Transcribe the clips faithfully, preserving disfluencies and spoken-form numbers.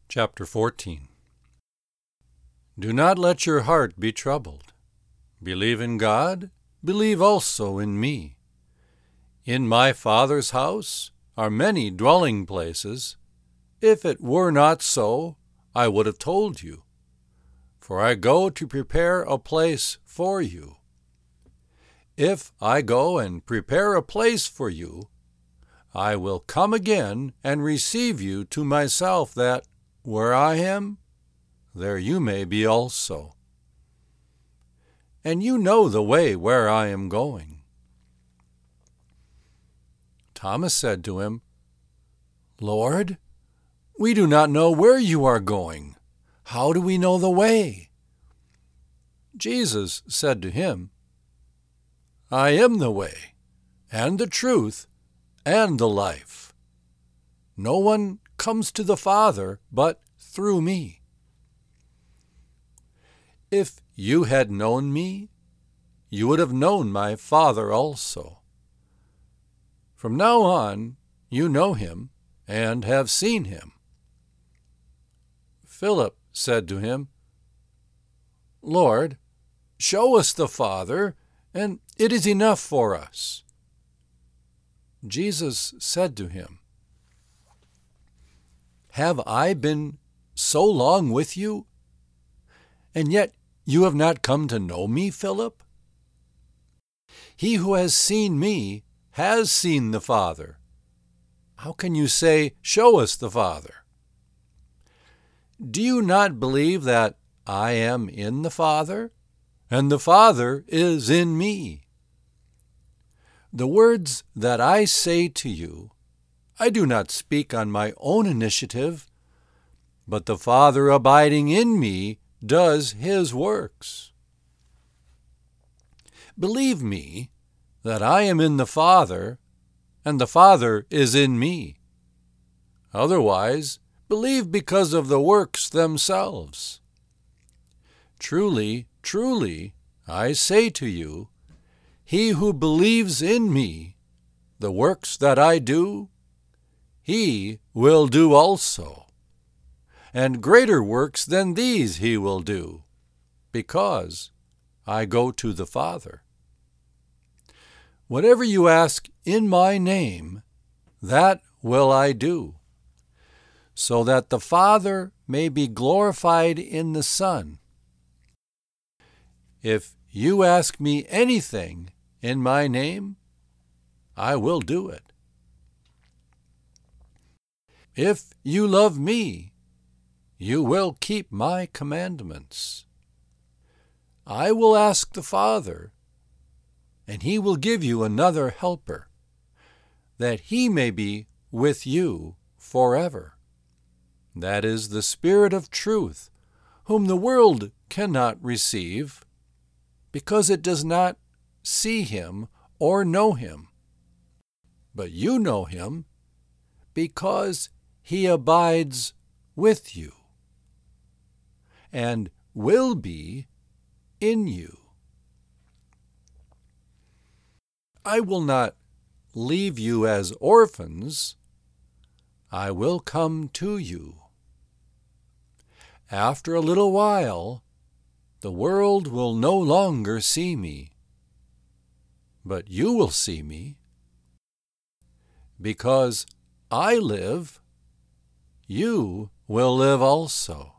Chapter fourteen. Do not let your heart be troubled. Believe in God, believe also in me. In my Father's house are many dwelling places. If it were not so, I would have told you. For I go to prepare a place for you. If I go and prepare a place for you, I will come again and receive you to myself, that where I am, there you may be also. And you know the way where I am going. Thomas said to him, Lord, we do not know where you are going. How do we know the way? Jesus said to him, I am the way, and the truth, and the life. No one comes to the Father but through me. If you had known me, you would have known my Father also. From now on, you know him and have seen him. Philip said to him, Lord, show us the Father, and it is enough for us. Jesus said to him, Have I been so long with you, and yet you have not come to know me, Philip? He who has seen me has seen the Father. How can you say, Show us the Father? Do you not believe that I am in the Father, and the Father is in me? The words that I say to you, I do not speak on my own initiative, but the Father abiding in me does his works. Believe me that I am in the Father, and the Father is in me. Otherwise, believe because of the works themselves. Truly, truly, I say to you, he who believes in me, the works that I do, he will do also. And greater works than these he will do, because I go to the Father. Whatever you ask in my name, that will I do, so that the Father may be glorified in the Son. If you ask me anything in my name, I will do it. If you love me, you will keep my commandments. I will ask the Father, and he will give you another helper, that he may be with you forever. That is the Spirit of truth, whom the world cannot receive, because it does not see him or know him. But you know him, because he abides with you, and will be in you. I will not leave you as orphans. I will come to you. After a little while, the world will no longer see me, but you will see me. Because I live, you will live also.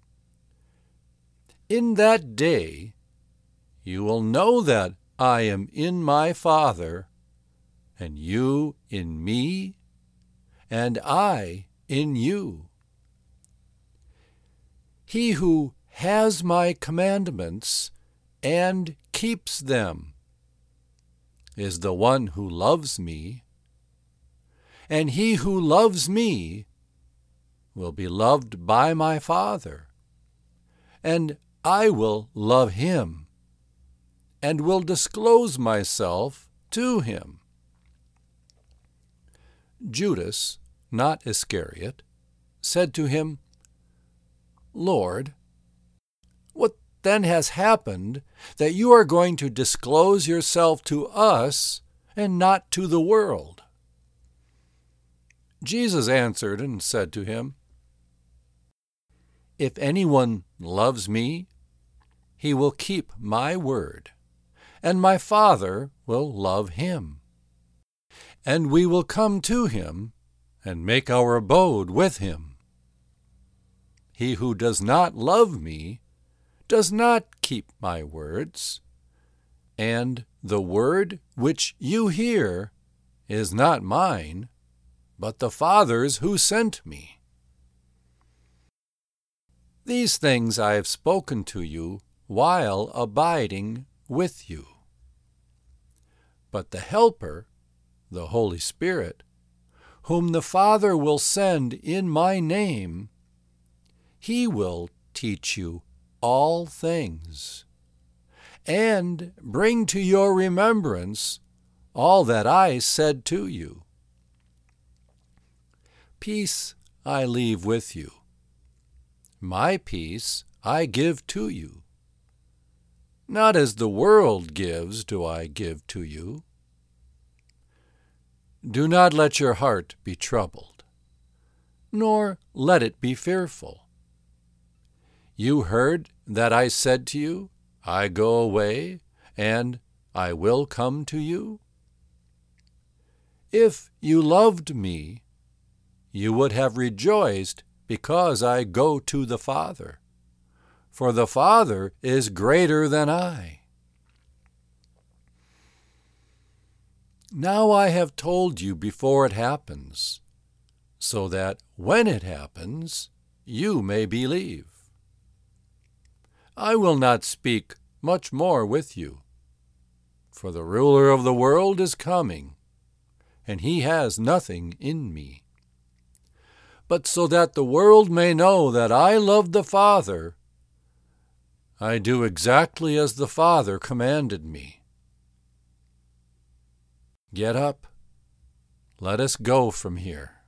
In that day, you will know that I am in my Father, and you in me, and I in you. He who has my commandments and keeps them is the one who loves me, and he who loves me will be loved by my Father, and I will love him, and will disclose myself to him. Judas, not Iscariot, said to him, Lord, what then has happened that you are going to disclose yourself to us and not to the world? Jesus answered and said to him, If anyone loves me, he will keep my word, and my Father will love him. And we will come to him and make our abode with him. He who does not love me does not keep my words, and the word which you hear is not mine, but the Father's who sent me. These things I have spoken to you while abiding with you. But the Helper, the Holy Spirit, whom the Father will send in my name, he will teach you all things, and bring to your remembrance all that I said to you. Peace I leave with you. My peace I give to you. Not as the world gives do I give to you. Do not let your heart be troubled, nor let it be fearful. You heard that I said to you, I go away, and I will come to you? If you loved me, you would have rejoiced because I go to the Father, for the Father is greater than I. Now I have told you before it happens, so that when it happens, you may believe. I will not speak much more with you, for the ruler of the world is coming, and he has nothing in me. But so that the world may know that I love the Father, I do exactly as the Father commanded me. Get up, let us go from here.